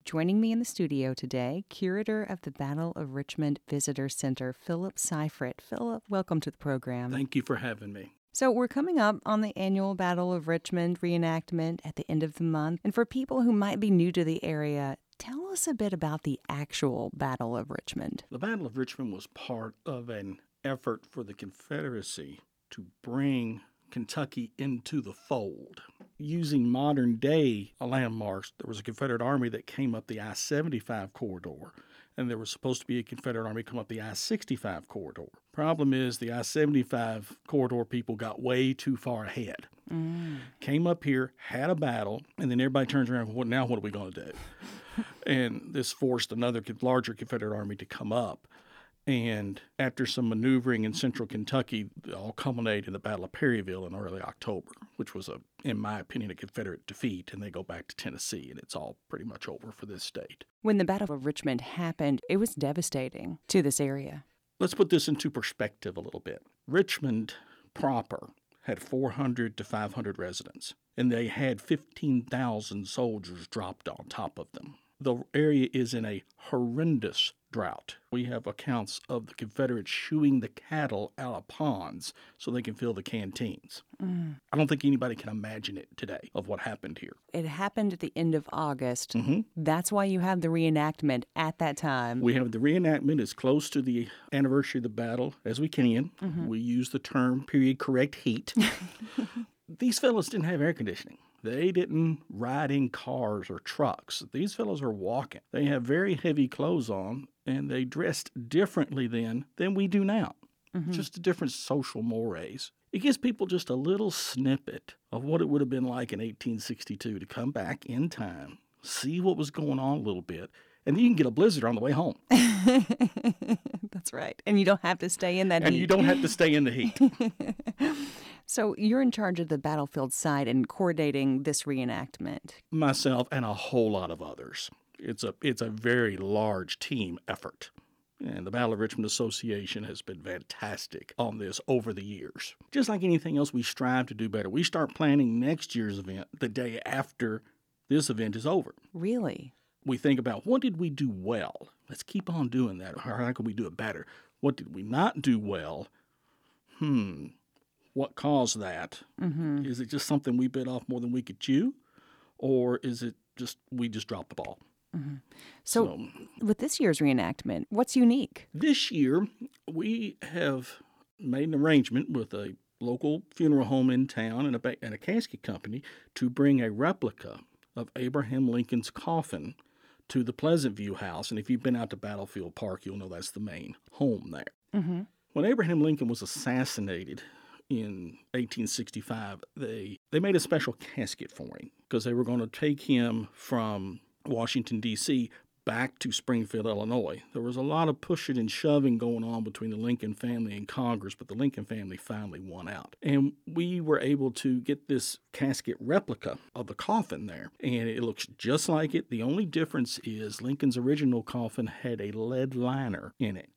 Joining me in the studio today, curator of the Battle of Richmond Visitor Center, Philip Seifert. Philip, welcome to the program. Thank you for having me. So we're coming up on the annual Battle of Richmond reenactment at the end of the month. And for people who might be new to the area, tell us a bit about the actual Battle of Richmond. The Battle of Richmond was part of an effort for the Confederacy to bring Kentucky into the fold. Using modern-day landmarks, there was a Confederate Army that came up the I-75 corridor, and there was supposed to be a Confederate Army come up the I-65 corridor. Problem is, the I-75 corridor people got way too far ahead. Came up here, had a battle, and then everybody turns around, well, now what are we going to do? And this forced another larger Confederate Army to come up. And after some maneuvering in central Kentucky, it all culminated in the Battle of Perryville in early October, which was, in my opinion, a Confederate defeat. And they go back to Tennessee, and it's all pretty much over for this state. When the Battle of Richmond happened, it was devastating to this area. Let's put this into perspective a little bit. Richmond proper had 400 to 500 residents, and they had 15,000 soldiers dropped on top of them. The area is in a horrendous drought. We have accounts of the Confederates shooing the cattle out of ponds so they can fill the canteens. I don't think anybody can imagine it today of what happened here. It happened at the end of August. That's why you have the reenactment at that time. We have the reenactment as close to the anniversary of the battle as we can. We use the term period correct heat. These fellows didn't have air conditioning. They didn't ride in cars or trucks. These fellows are walking. They have very heavy clothes on, and they dressed differently then than we do now. Just a different social mores. It gives people just a little snippet of what it would have been like in 1862 to come back in time, see what was going on a little bit, and then you can get a blizzard on the way home. That's right. And you don't have to stay in that heat. And you don't have to stay in the heat. So you're in charge of the battlefield site and coordinating this reenactment. Myself and a whole lot of others. It's a very large team effort. And the Battle of Richmond Association has been fantastic on this over the years. Just like anything else, we strive to do better. We start planning next year's event the day after this event is over. Really? We think about, what did we do well? Let's keep on doing that. Or how can we do it better? What did we not do well? What caused that? Is it just something we bit off more than we could chew? Or is it just we just dropped the ball? So with this year's reenactment, what's unique? This year, we have made an arrangement with a local funeral home in town and a casket company to bring a replica of Abraham Lincoln's coffin to the Pleasant View House. And if you've been out to Battlefield Park, you'll know that's the main home there. When Abraham Lincoln was assassinated in 1865, they made a special casket for him because they were going to take him from Washington, D.C., back to Springfield, Illinois. There was a lot of pushing and shoving going on between the Lincoln family and Congress, but the Lincoln family finally won out. And we were able to get this casket replica of the coffin there, and it looks just like it. The only difference is Lincoln's original coffin had a lead liner in it.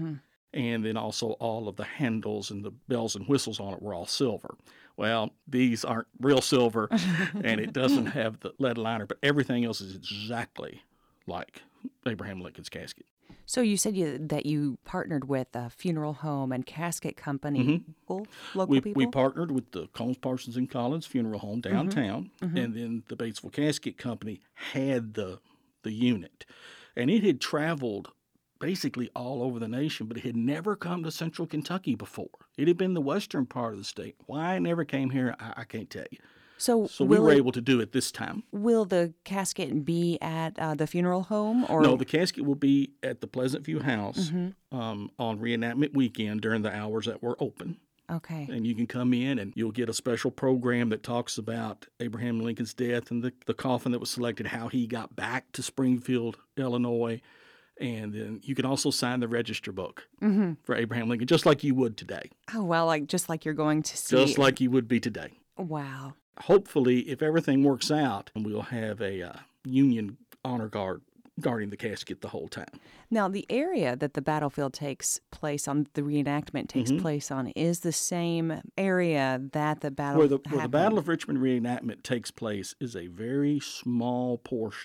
And then also all of the handles and the bells and whistles on it were all silver. Well, these aren't real silver, and it doesn't have the lead liner, but everything else is exactly like Abraham Lincoln's casket. So you said that you partnered with a funeral home and casket company, local people? We partnered with the Combs, Parsons, and Collins Funeral Home downtown, and then the Batesville Casket Company had the unit. And it had traveled basically all over the nation, but it had never come to central Kentucky before. It had been the western part of the state. Why it never came here, I can't tell you. So we were able to do it this time. Will the casket be at the funeral home? Or No, the casket will be at the Pleasant View House on reenactment weekend during the hours that we're open. Okay. And you can come in and you'll get a special program that talks about Abraham Lincoln's death and the coffin that was selected, how he got back to Springfield, Illinois. And then you can also sign the register book for Abraham Lincoln, just like you would today. Oh, well, just like you're going to see. Just like you would be today. Wow. Hopefully, if everything works out, we'll have a Union honor guard guarding the casket the whole time. Now, the area that the battlefield takes place on, the reenactment takes place on, is the same area that the battle Where the Battle of Richmond reenactment takes place is a very small portion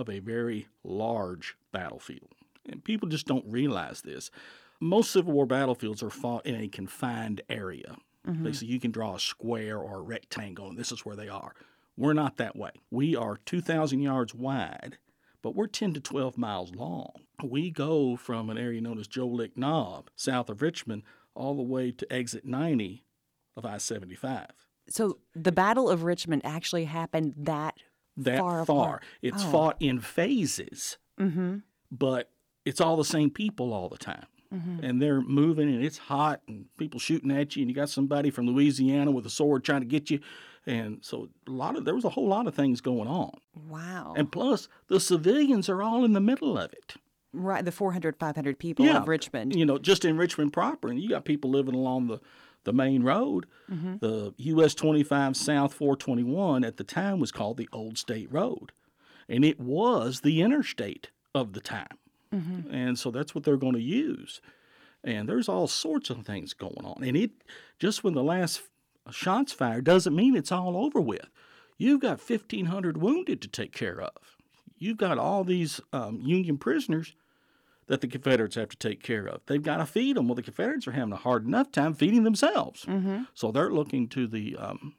of a very large battlefield. And people just don't realize this. Most Civil War battlefields are fought in a confined area. Basically, you can draw a square or a rectangle, and this is where they are. We're not that way. We are 2,000 yards wide, but we're 10 to 12 miles long. We go from an area known as Joe Lick Knob, south of Richmond, all the way to exit 90 of I-75. So the Battle of Richmond actually happened that far apart. It's fought in phases, but it's all the same people all the time. And they're moving, and it's hot, and people shooting at you, and you got somebody from Louisiana with a sword trying to get you. And so there was a whole lot of things going on. Wow. And plus, the civilians are all in the middle of it. Right, the 400, 500 people of Richmond. Just in Richmond proper. And you got people living along the main road. The US 25 South 421 at the time was called the Old State Road. And it was the interstate of the time. And so that's what they're going to use. And there's all sorts of things going on. And just when the last shot's fired doesn't mean it's all over with. You've got 1,500 wounded to take care of. You've got all these Union prisoners that the Confederates have to take care of. They've got to feed them. Well, the Confederates are having a hard enough time feeding themselves. So they're looking to the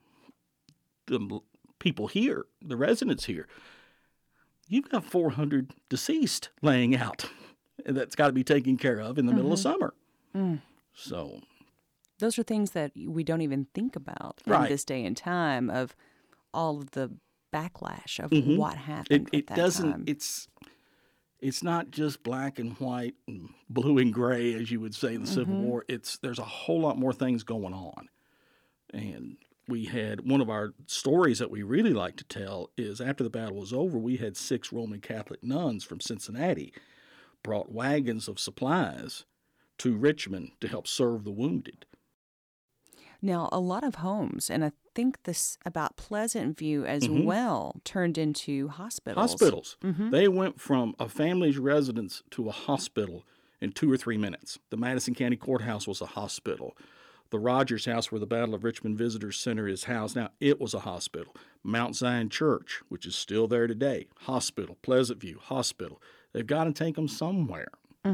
people here, the residents here. You've got 400 deceased laying out that's got to be taken care of in the middle of summer. So those are things that we don't even think about in this day and time of all of the backlash of what happened at that time. It's not just black and white and blue and gray, as you would say in the Civil War. There's a whole lot more things going on. And we had one of our stories that we really like to tell is after the battle was over, we had 6 Roman Catholic nuns from Cincinnati brought wagons of supplies to Richmond to help serve the wounded. Now, a lot of homes, and I think this about Pleasant View as well, turned into hospitals. They went from a family's residence to a hospital in 2 or 3 minutes. The Madison County Courthouse was a hospital. The Rogers House, where the Battle of Richmond Visitors Center is housed now, it was a hospital. Mount Zion Church, which is still there today, hospital. Pleasant View, hospital. They've got to take them somewhere.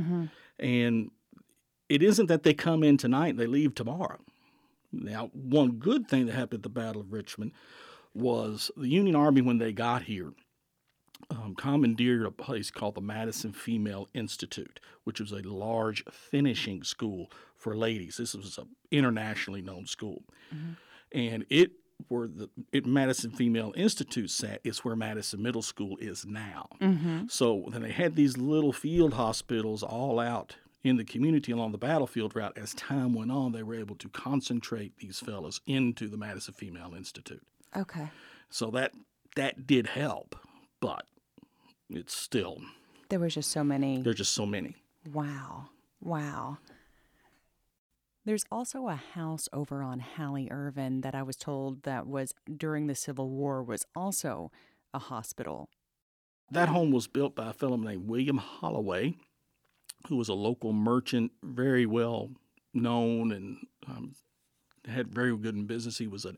And it isn't that they come in tonight and they leave tomorrow. Now, one good thing that happened at the Battle of Richmond was the Union Army, when they got here, commandeered a place called the Madison Female Institute, which was a large finishing school for ladies. This was an internationally known school. And Madison Female Institute sat is where Madison Middle School is now. So then they had these little field hospitals all out in the community along the battlefield route. As time went on, they were able to concentrate these fellas into the Madison Female Institute. Okay. So that did help, but it's still... There was just so many. There's just so many. Wow. There's also a house over on Hallie Irvin that I was told that was during the Civil War was also a hospital. That home was built by a fellow named William Holloway, who was a local merchant, very well known and had very good in business. He was a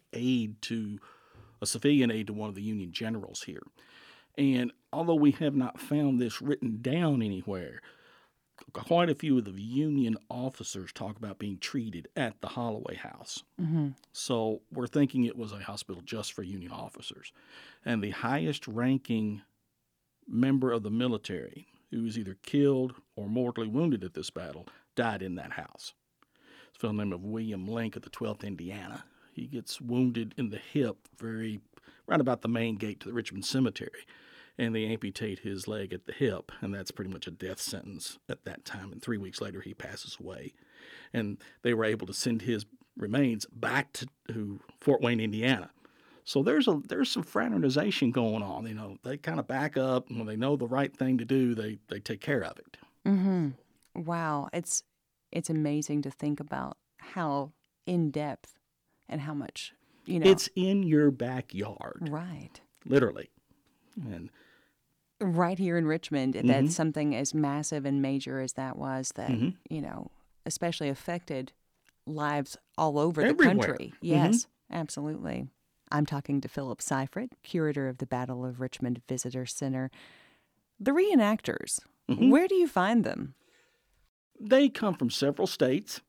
civilian aide to one of the Union generals here. And although we have not found this written down anywhere, quite a few of the Union officers talk about being treated at the Holloway House. So we're thinking it was a hospital just for Union officers. And the highest ranking member of the military who was either killed or mortally wounded at this battle died in that house. It's a fellow named William Link of the 12th Indiana. He gets wounded in the hip right about the main gate to the Richmond Cemetery, and they amputate his leg at the hip, and that's pretty much a death sentence at that time. And 3 weeks later, he passes away. And they were able to send his remains back to Fort Wayne, Indiana. So there's some fraternization going on. You know, they kind of back up, and when they know the right thing to do, they take care of it. Wow, it's amazing to think about how in depth and how much It's in your backyard, right? Literally, and right here in Richmond. That's something as massive and major as that was. That especially affected lives all over Everywhere. the country. Yes, absolutely. I'm talking to Philip Seifert, curator of the Battle of Richmond Visitor Center. The reenactors, Mhm. where do you find them? They come from several states.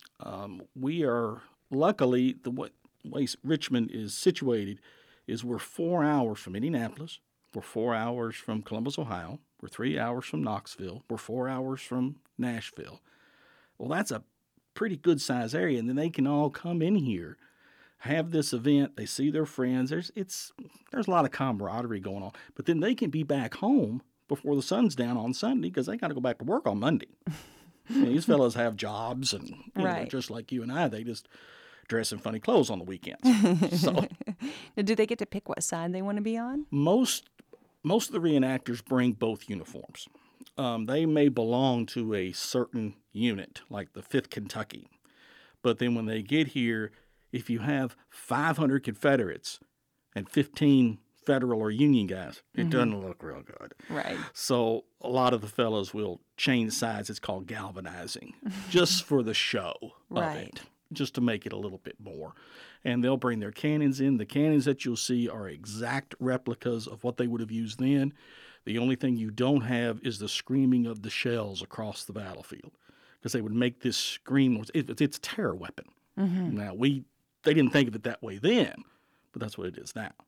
We are luckily way Richmond is situated is we're 4 hours from Indianapolis. We're 4 hours from Columbus, Ohio. We're 3 hours from Knoxville. We're 4 hours from Nashville. Well, that's a pretty good size area, and then they can all come in here, have this event. They see their friends. There's a lot of camaraderie going on, but then they can be back home before the sun's down on Sunday because they got to go back to work on Monday. These fellows have jobs, and they're just like you and I. They just dress in funny clothes on the weekends. So, Do they get to pick what side they want to be on? most of the reenactors bring both uniforms. They may belong to a certain unit, like the 5th Kentucky, but then when they get here, if you have 500 Confederates and 15 Federal or Union guys, it doesn't look real good. Right. So a lot of the fellows will change sides. It's called galvanizing, just for the show of it, just to make it a little bit more. And they'll bring their cannons in. The cannons that you'll see are exact replicas of what they would have used then. The only thing you don't have is the screaming of the shells across the battlefield, because they would make this scream. It's a terror weapon. Now, they didn't think of it that way then, but that's what it is now.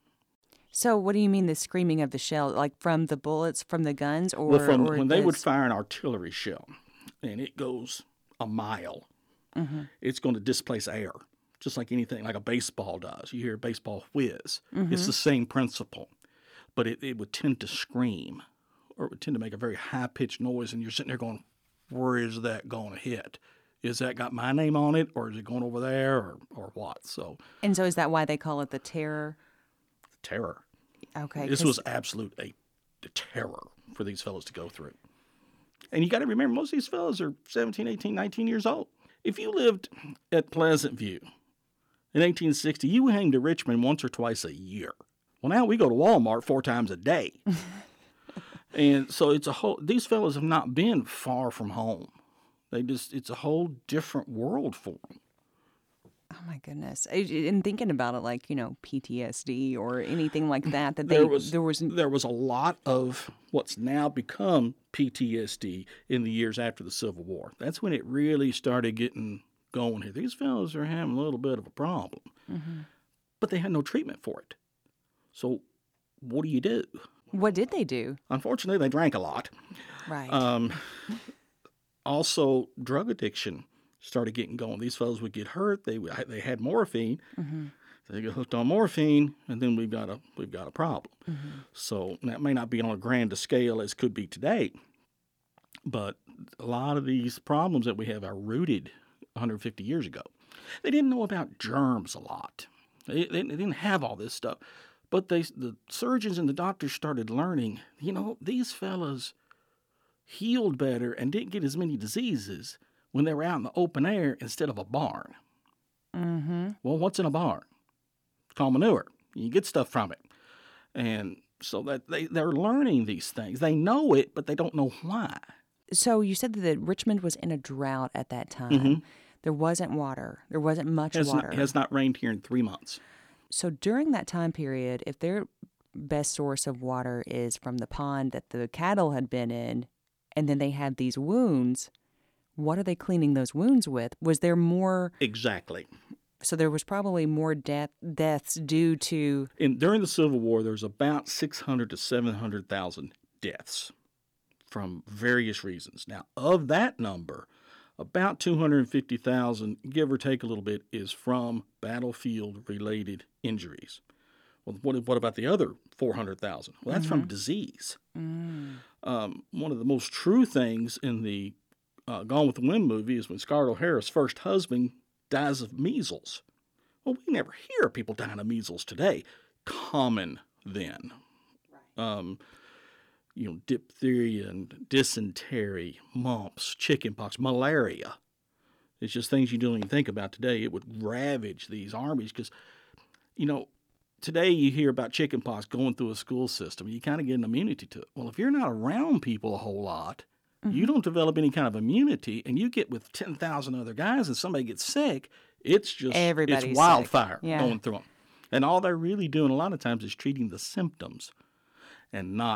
So what do you mean the screaming of the shell? Like from the bullets from the guns? Or, Well, or when they would fire an artillery shell, and it goes a mile, it's going to displace air, just like anything, like a baseball does. You hear a baseball whiz. It's the same principle, but it would tend to scream, or it would tend to make a very high-pitched noise, and you're sitting there going, where is that going to hit? Is that got my name on it, or is it going over there, or what? So is that why they call it the terror? Terror. Okay. This was absolute a terror for these fellows to go through. And you got to remember, most of these fellows are 17, 18, 19 years old. If you lived at Pleasant View in 1860, you came to Richmond once or twice a year. Well, now we go to Walmart 4 times a day. And so these fellows have not been far from home. It's a whole different world for them. Oh my goodness! And thinking about it, like PTSD or anything like that, there was a lot of what's now become PTSD in the years after the Civil War. That's when it really started getting going here. These fellows are having a little bit of a problem, but they had no treatment for it. So, what do? What did they do? Unfortunately, they drank a lot. Right. Also, drug addiction started getting going. These fellows would get hurt. They had morphine. They get hooked on morphine, and then we've got a problem. So that may not be on a grand scale as could be today, but a lot of these problems that we have are rooted 150 years ago. They didn't know about germs a lot. They didn't have all this stuff, but the surgeons and the doctors started learning. These fellas healed better and didn't get as many diseases when they were out in the open air instead of a barn. Well, what's in a barn? It's called manure. You get stuff from it. And so that they're learning these things. They know it, but they don't know why. So you said that Richmond was in a drought at that time. There wasn't water. There wasn't much water. It has not rained here in 3 months. So during that time period, if their best source of water is from the pond that the cattle had been in, and then they had these wounds, what are they cleaning those wounds with? Was there more? Exactly. So there was probably more deaths due to... During the Civil War, there was about 600 to 700,000 deaths from various reasons. Now, of that number, about 250,000, give or take a little bit, is from battlefield-related injuries. Well, what about the other 400,000? Well, that's from disease. One of the most true things in the Gone with the Wind movie is when Scarlett O'Hara's first husband dies of measles. Well, we never hear of people dying of measles today. Common then. Diphtheria and dysentery, mumps, chickenpox, malaria. It's just things you don't even think about today. It would ravage these armies because, today you hear about chickenpox going through a school system. You kind of get an immunity to it. Well, if you're not around people a whole lot, you don't develop any kind of immunity, and you get with 10,000 other guys and somebody gets sick, it's wildfire going through them. And all they're really doing a lot of times is treating the symptoms and not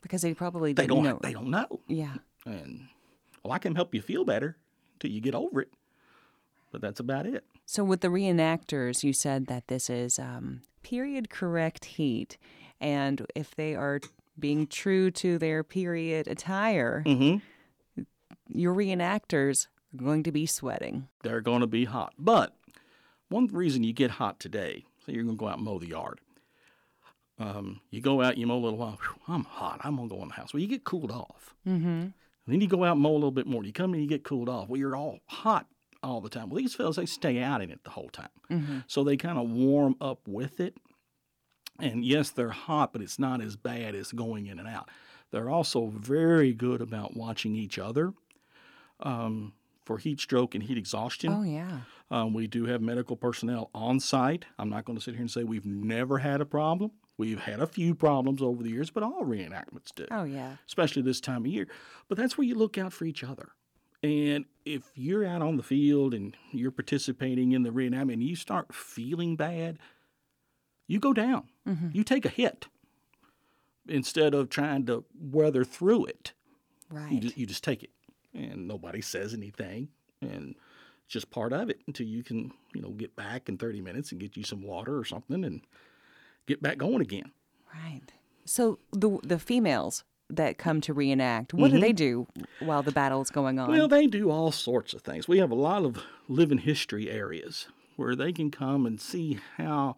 Because they probably They didn't don't. know. They don't know. Yeah. And well, I can help you feel better until you get over it, but that's about it. So with the reenactors, you said that this is period correct heat, and if they are being true to their period attire, your reenactors are going to be sweating. They're going to be hot. But one reason you get hot today, so you're going to go out and mow the yard. You go out, you mow a little while. Whew, I'm hot. I'm going to go in the house. Well, you get cooled off. Mm-hmm. Then you go out and mow a little bit more. You come in, you get cooled off. Well, you're all hot all the time. Well, these fellas, they stay out in it the whole time. Mm-hmm. So they kind of warm up with it. And yes, they're hot, but it's not as bad as going in and out. They're also very good about watching each other for heat stroke and heat exhaustion. Oh, yeah. We do have medical personnel on site. I'm not going to sit here and say we've never had a problem. We've had a few problems over the years, but all reenactments do. Oh, yeah. Especially this time of year. But that's where you look out for each other. And if you're out on the field and you're participating in the reenactment and you start feeling bad, you go down. Mm-hmm. You take a hit instead of trying to weather through it. Right. You just take it, and nobody says anything, and it's just part of it until you can, get back in 30 minutes and get you some water or something and get back going again. Right. So the females that come to reenact, what do they do while the battle's going on? Well, they do all sorts of things. We have a lot of living history areas where they can come and see how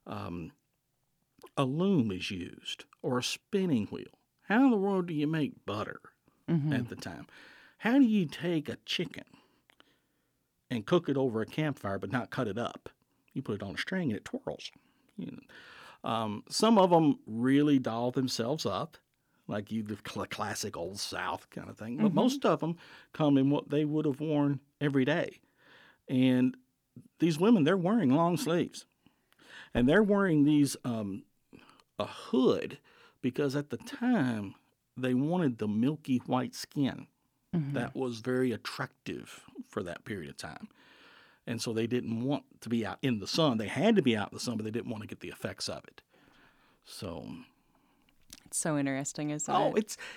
a loom is used or a spinning wheel. How in the world do you make butter at the time? How do you take a chicken and cook it over a campfire but not cut it up? You put it on a string and it twirls. Some of them really doll themselves up, like the classic Old South kind of thing. But most of them come in what they would have worn every day. And these women, they're wearing long sleeves. And they're wearing these a hood because at the time they wanted the milky white skin. That was very attractive for that period of time. And so they didn't want to be out in the sun. They had to be out in the sun, but they didn't want to get the effects of it. So it's so interesting, isn't it? Oh,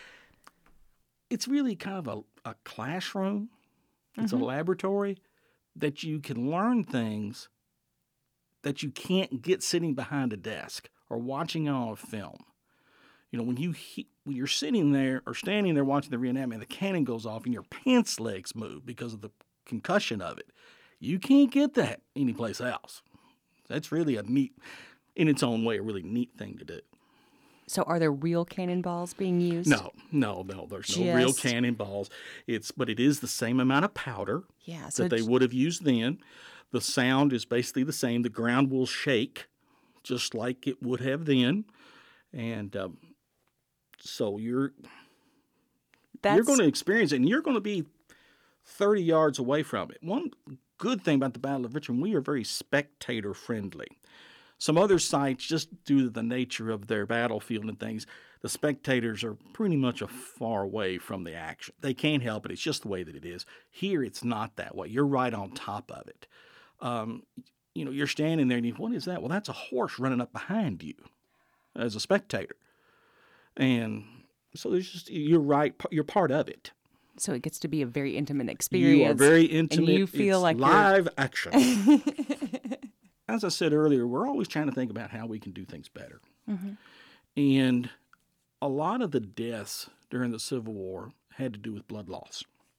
it's really kind of a classroom. It's a laboratory that you can learn things that you can't get sitting behind a desk or watching on a film. When you're sitting there or standing there watching the reenactment, the cannon goes off and your pants legs move because of the concussion of it. You can't get that anyplace else. That's really in its own way, a really neat thing to do. So are there real cannonballs being used? No. There's no real cannonballs. But it is the same amount of powder that they would have used then. The sound is basically the same. The ground will shake just like it would have then. And so you're going to experience it, and you're going to be 30 yards away from it. One good thing about the Battle of Richmond, we are very spectator-friendly. Some other sites, just due to the nature of their battlefield and things, the spectators are pretty much far away from the action. They can't help it. It's just the way that it is. Here, it's not that way. You're right on top of it. You're standing there, and what is that? Well, that's a horse running up behind you as a spectator. And so you're right. You're part of it. So it gets to be a very intimate experience. You are very intimate. And you feel like live action. As I said earlier, we're always trying to think about how we can do things better. And a lot of the deaths during the Civil War had to do with blood loss.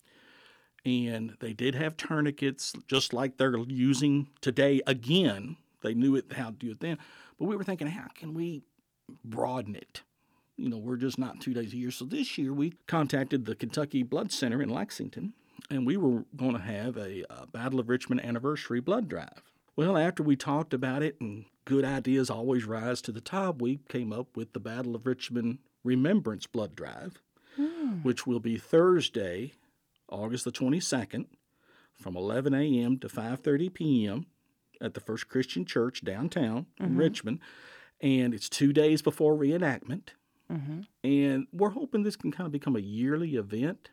And they did have tourniquets, just like they're using today again. They knew how to do it then. But we were thinking, how can we broaden it? We're just not 2 days a year. So this year we contacted the Kentucky Blood Center in Lexington, and we were going to have a Battle of Richmond anniversary blood drive. Well, after we talked about it, and good ideas always rise to the top, we came up with the Battle of Richmond Remembrance Blood Drive, which will be Thursday, August the 22nd, from 11 a.m. to 5:30 p.m. at the First Christian Church downtown in Richmond. And it's 2 days before reenactment. And we're hoping this can kind of become a yearly event.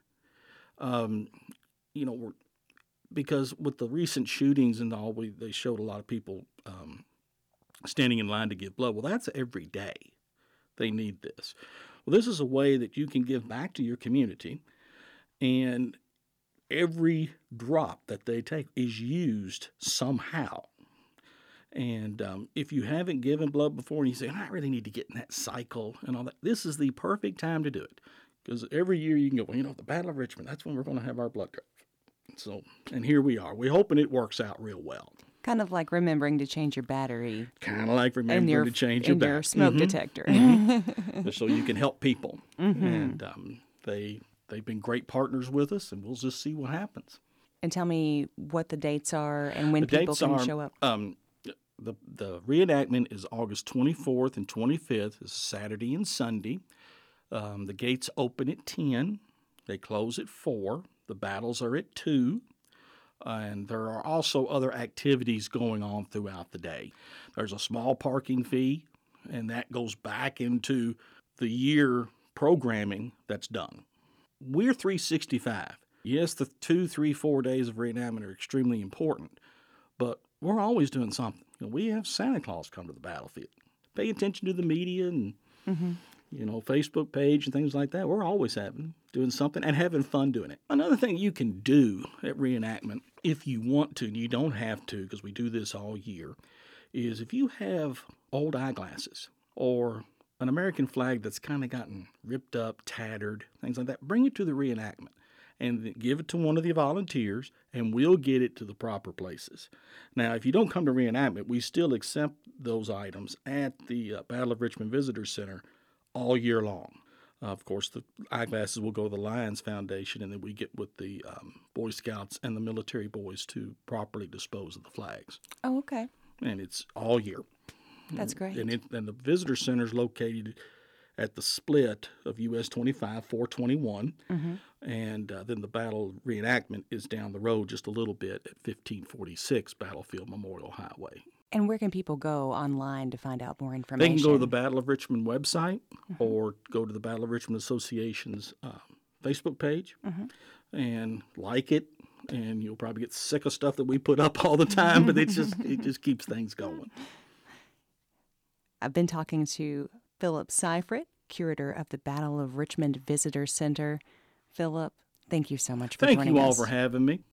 Because with the recent shootings and all, they showed a lot of people standing in line to give blood. Well, that's every day. They need this. Well, this is a way that you can give back to your community, and every drop that they take is used somehow. And if you haven't given blood before and you say, I really need to get in that cycle and all that, this is the perfect time to do it. Because every year you can go, well, the Battle of Richmond, that's when we're going to have our blood drive. So, and here we are. We're hoping it works out real well. Kind of like remembering to change your battery. Kind of like remembering to change your battery. Your smoke detector. So you can help people. And they've been great partners with us, and we'll just see what happens. And tell me what the dates are and when people can show up. The reenactment is August 24th and 25th. It's Saturday and Sunday. The gates open at 10. They close at 4. The battles are at 2. And there are also other activities going on throughout the day. There's a small parking fee, and that goes back into the year programming that's done. We're 365. Yes, the 2, 3, 4 days of reenactment are extremely important, but we're always doing something. We have Santa Claus come to the battlefield. Pay attention to the media and Facebook page and things like that. We're always doing something and having fun doing it. Another thing you can do at reenactment, if you want to, and you don't have to because we do this all year, is if you have old eyeglasses or an American flag that's kind of gotten ripped up, tattered, things like that, bring it to the reenactment and give it to one of the volunteers, and we'll get it to the proper places. Now, if you don't come to reenactment, we still accept those items at the Battle of Richmond Visitor Center all year long. Of course, the eyeglasses will go to the Lions Foundation, and then we get with the Boy Scouts and the military boys to properly dispose of the flags. Oh, okay. And it's all year. That's great. And the Visitor Center is located at the split of US 25, 421. And then the battle reenactment is down the road just a little bit at 1546 Battlefield Memorial Highway. And where can people go online to find out more information? They can go to the Battle of Richmond website or go to the Battle of Richmond Association's Facebook page and like it. And you'll probably get sick of stuff that we put up all the time, but it just keeps things going. I've been talking to Philip Seifert, curator of the Battle of Richmond Visitor Center. Philip, thank you so much for joining us. Thank you all for having me.